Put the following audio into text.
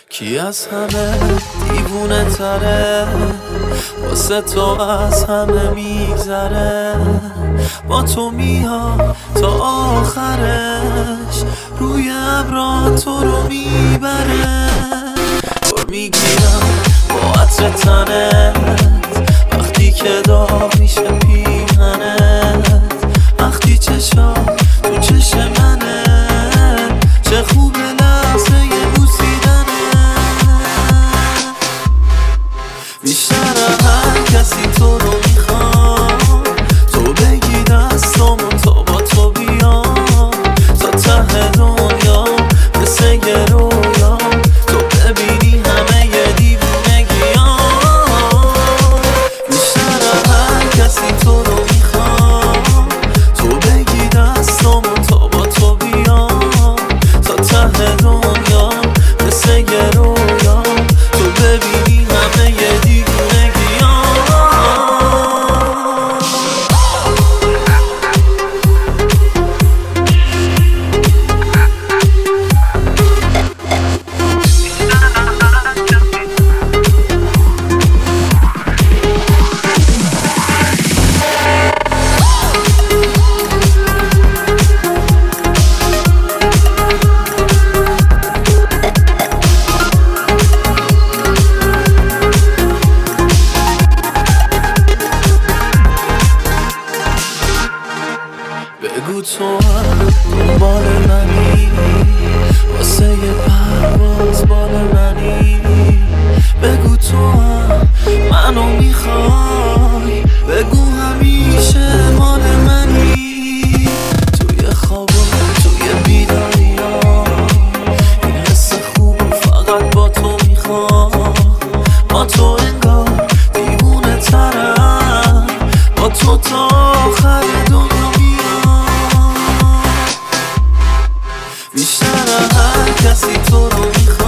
کی از همه دیوونه تره، واسه تو از همه میگذره، با تو میاد تا آخرش، روی ابرا تو رو میبره. پر میگیرم با عطر تنت، وقتی که داغ میشه پیرهنت، وقتی چشات تو چشم منه، چه خوبه لحظه بوسیدنت. بیشتر هر کسی تو رو میخوام، تو بگی دستامو تا با تو بیام، تا ته دنیا مثل یه رویا، تو ببینی همه یه دیوونگیام. بیشتر هر کسی تو رو میخوام، تو بگی دستامو تا با تو بیام، تا ته دنیا مثل یه رویا، تو ببینی همه یه بگو تو هم دنبال منی، واسه یه پرواز بال منی. بگو تو هم منو میخوای، بگو همیشه مال منی. توی خوابا توی بیداریا، این حس خوب فقط با تو میخوام. با تو انگار دیوونه ترم، با تو تا آخر دنیا. بیشتر هر کسی تو رو میخواد،